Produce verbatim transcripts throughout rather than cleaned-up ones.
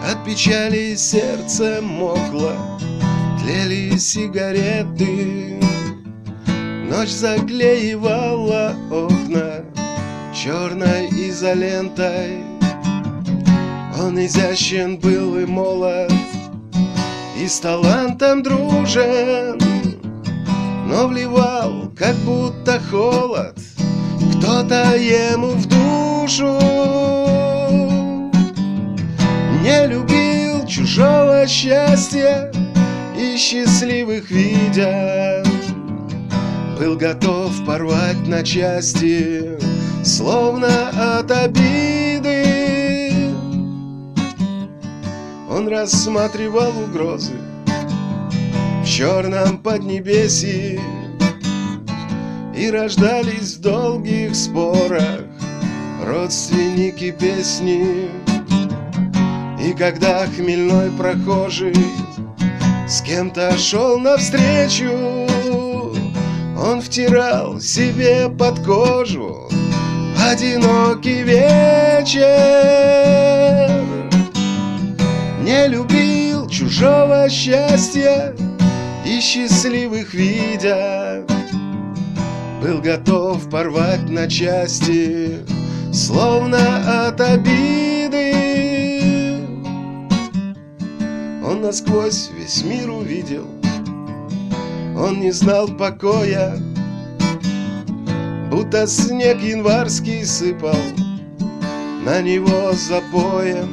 От печали сердце мокло, тлели сигареты. Ночь заклеивала окна черной изолентой. Он изящен был и молод, и с талантом дружен, но вливал, как будто холод, кто-то ему в душу. Не любил чужого счастья и счастливых видя, был готов порвать на части, словно от обиды. Он рассматривал угрозы в черном поднебесье, и рождались в долгих спорах родственники песни. И когда хмельной прохожий с кем-то шел навстречу, он втирал себе под кожу одинокий вечер. Не любил чужого счастья и счастливых видя, был готов порвать на части, словно от обиды. Он насквозь весь мир увидел, он не знал покоя, будто снег январский сыпал на него запоем.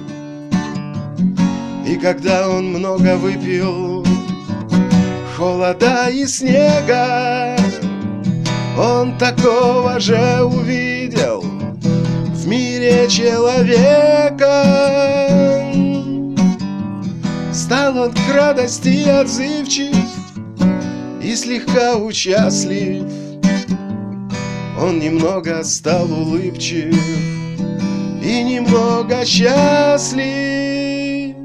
И когда он много выпил холода и снега, он такого же увидел в мире человека. Стал он к радости отзывчив и слегка участлив. Он немного стал улыбчив и немного счастлив.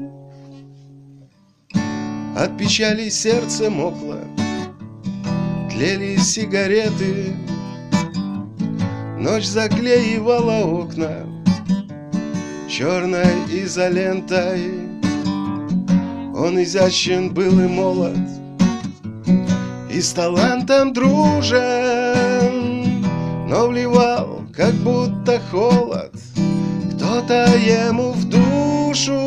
От печали сердце мокло, тлели сигареты. Ночь заклеивала окна черной изолентой. Он изящен был и молод, и с талантом дружен, но вливал, как будто холод, кто-то ему в душу.